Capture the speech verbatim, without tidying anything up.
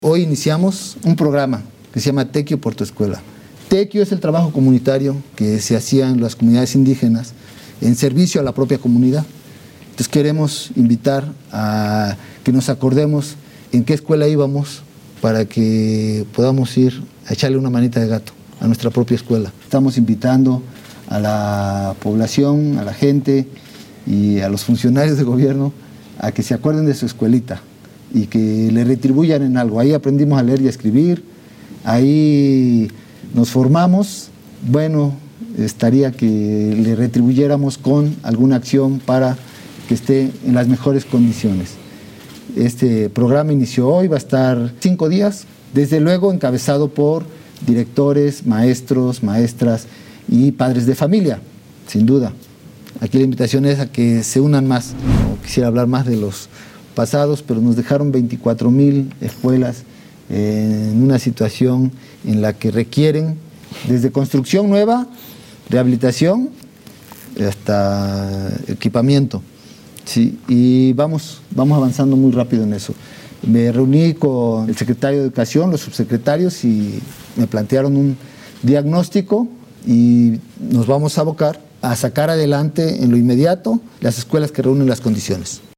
Hoy iniciamos un programa que se llama Tequio por tu escuela. Tequio es el trabajo comunitario que se hacía en las comunidades indígenas en servicio a la propia comunidad. Entonces queremos invitar a que nos acordemos en qué escuela íbamos para que podamos ir a echarle una manita de gato a nuestra propia escuela. Estamos invitando a la población, a la gente y a los funcionarios de gobierno a que se acuerden de su escuelita y que le retribuyan en algo. Ahí aprendimos a leer y a escribir, ahí nos formamos. Bueno, estaría que le retribuyéramos con alguna acción para que esté en las mejores condiciones. Este programa inició hoy, va a estar cinco días, desde luego encabezado por directores, maestros, maestras y padres de familia, sin duda. Aquí la invitación es a que se unan más. No quisiera hablar más de los pasados, pero nos dejaron veinticuatro mil escuelas en una situación en la que requieren desde construcción nueva, rehabilitación, hasta equipamiento. Sí, y vamos, vamos avanzando muy rápido en eso. Me reuní con el secretario de Educación, los subsecretarios, y me plantearon un diagnóstico y nos vamos a abocar a sacar adelante en lo inmediato las escuelas que reúnen las condiciones.